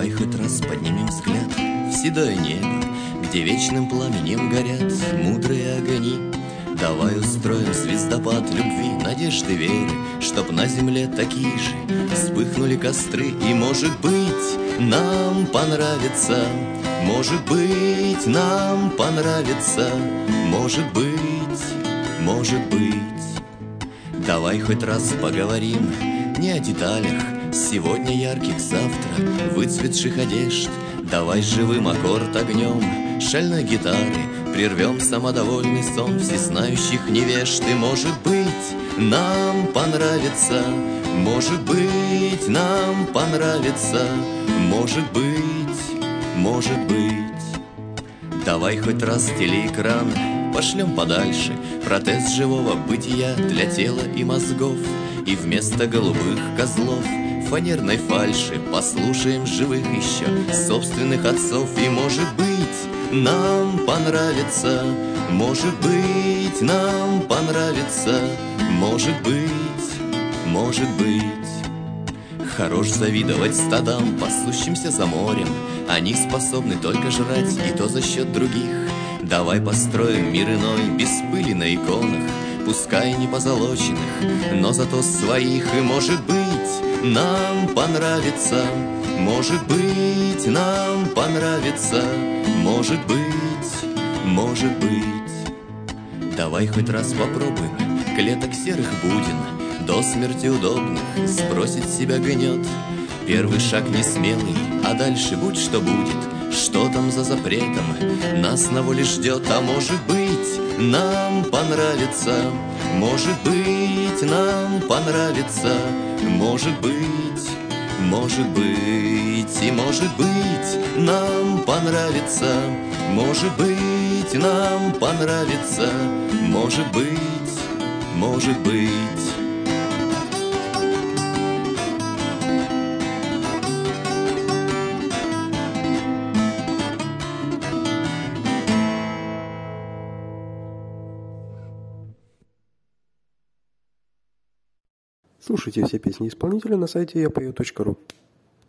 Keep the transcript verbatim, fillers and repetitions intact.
Давай хоть раз поднимем взгляд в седое небо, где вечным пламенем горят мудрые огни. Давай устроим звездопад любви, надежды, веры, чтоб на земле такие же вспыхнули костры. И, может быть, нам понравится, может быть, нам понравится, может быть, может быть. Давай хоть раз поговорим не о деталях сегодня ярких, завтра выцветших одежд. Давай живым аккорд огнем шальной гитары прервем самодовольный сон всезнающих невежд. И, может быть, нам понравится, может быть, нам понравится, может быть, может быть. Давай хоть раз телеэкран пошлем подальше, протез живого бытия для тела и мозгов. И вместо голубых козлов фанерной фальши послушаем живых еще собственных отцов. И, может быть, нам понравится, может быть, нам понравится, может быть, может быть. Хорош завидовать стадам, пасущимся за морем. Они способны только жрать, и то за счет других. Давай построим мир иной, без пыли на иконах, пускай не позолоченных, но зато своих. И, может быть, нам понравится, может быть, нам понравится, может быть, может быть. Давай хоть раз попробуем клеток серых будин, до смерти удобных, сбросить с себя гнет. Первый шаг не смелый, а дальше будь что будет. Что там за запретом нас на воле ждет? А может быть, нам понравится, может быть, нам понравится, может быть, может быть. И, может быть, нам понравится, может быть, нам понравится, может быть, может быть. Слушайте все песни исполнителя на сайте я пою точка ру.